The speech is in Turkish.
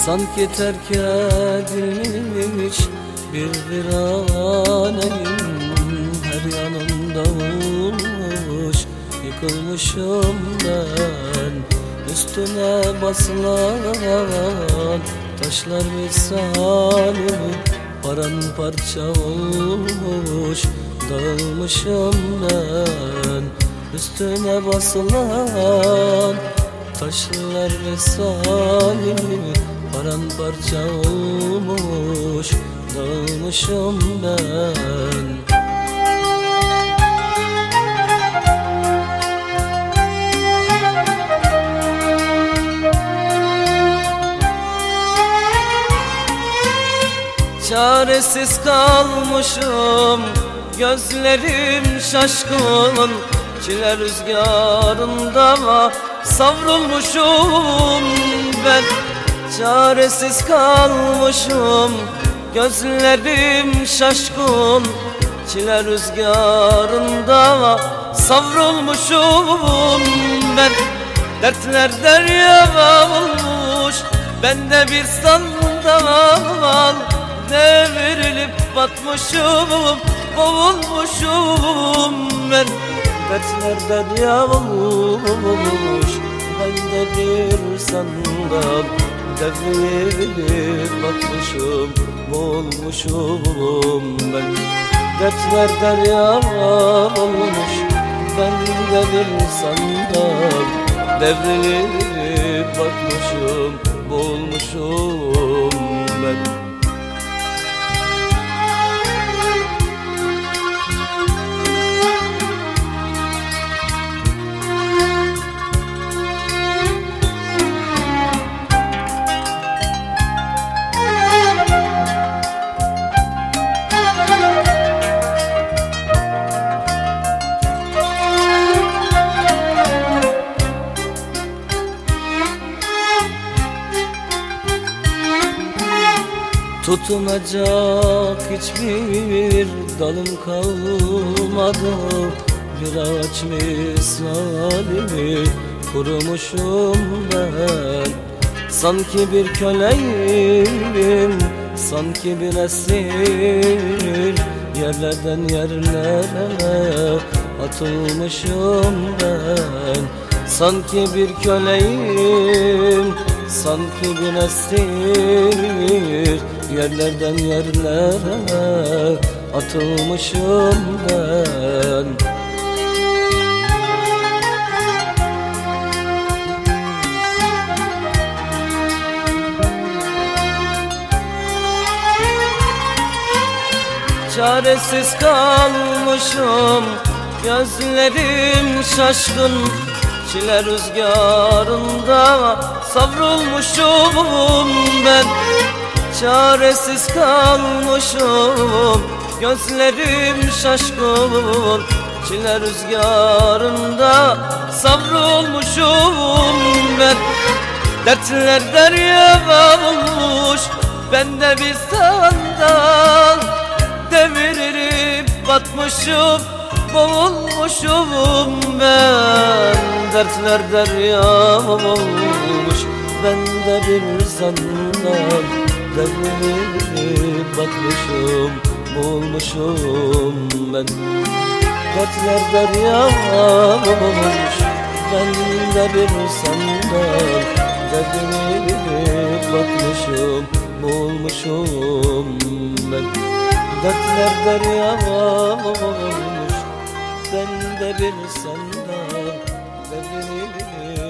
Sanki terk edilmiş bir viraneyim. Her yanım davulmuş, yıkılmışım ben. Üstüne basılan taşlar misali paramparça olmuş, dağılmışım ben. Üstüne basılan taşlar misali paramparça olmuş, dağılmışım ben. Çaresiz kalmışım, gözlerim şaşkın. Çile rüzgarında savrulmuşum ben. Çaresiz kalmışım, gözlerim şaşkın. Çile rüzgarında savrulmuşum ben. Dertler derya olmuş, bende bir sandal. Devrilip batmışım, boğulmuşum ben. Dertler derya olmuş, bende bir sandal. Devrilip batmışım, boğulmuşum ben. Dertler derya olmuş, bende bir sandal. Devrilip batmışım, boğulmuşum ben. Tutunacak hiçbir dalım kalmadı. Bir ağaç misali kurumuşum ben. Sanki bir köleyim, sanki bir esir. Yerlerden yerlere atılmışım ben. Sanki bir köleyim, sanki bir esir. Yerlerden yerlere atılmışım ben. Çaresiz kalmışım, gözlerim şaşkın. Çile rüzgarında savrulmuşum ben. Çaresiz kalmışım, gözlerim şaşkın. Çile rüzgarında savrulmuşum ben. Dertler derya olmuş, bende bir sandal. Devirip batmışım, boğulmuşum ben. Dertler derya olmuş, bende bir sandal. Devirip batmışım, boğulmuşum ben. Dertler derya olmuş, bende bir sandal. Devirip batmışım, boğulmuşum ben. Dertler derya olmuş, bende bir sandal. Devirip